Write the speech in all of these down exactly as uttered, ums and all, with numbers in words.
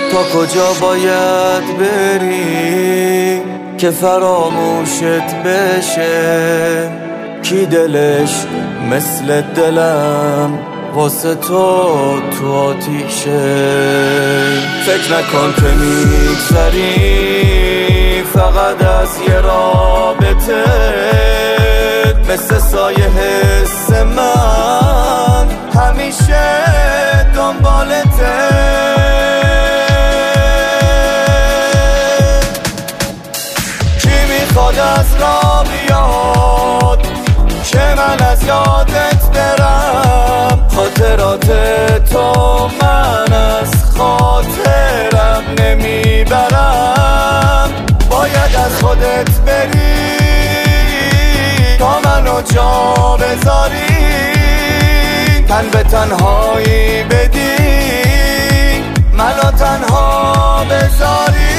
تا کجا باید بری که فراموشت بشه؟ کی دلش مثل دلم واسه تو تو آتیشه؟ فکر نکن که میگذری فقط از یه رابطه، مثل سایه حس من همیشه دنبالته. کی میخواد از راه بیاد که من از یادت برم؟ خاطرات تو من از خاطرم نمیبرم. باید از خودت بری تا منو جا بذاری، تن به تنهایی بدی منو تنها بذاری.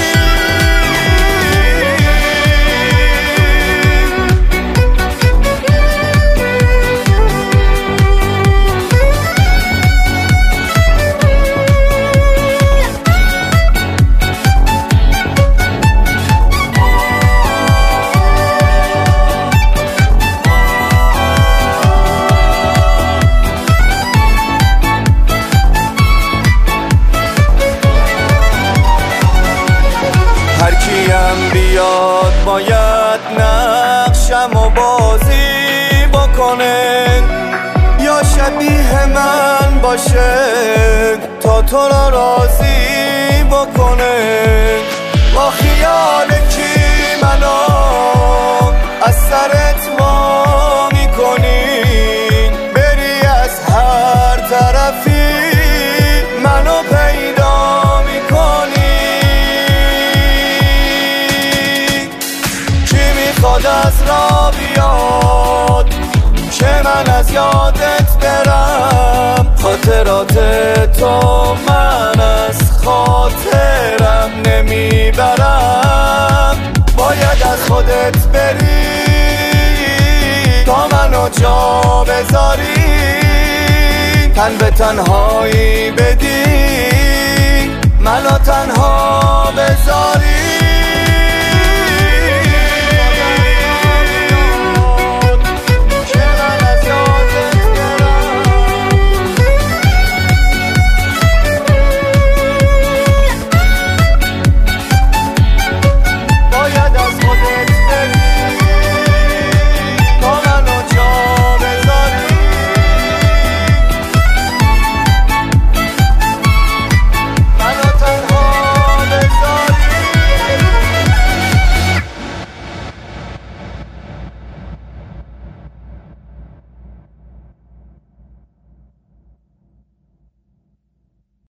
هر کیم بیاد باید نقشم و بازی بکنه، یا شبیه من باشه تا تو را راضی بکنه. با خیال کی منو از سرت وا میکنی؟ بری از هر طرفی منو پیدا میکنی. خود از راه بیاد که من از یادت برم؟ خاطرات تو من از خاطرم نمیبرم. باید از خودت بری تا منو جا بذاری، تن به تنهایی بدی منو تنها بذاری.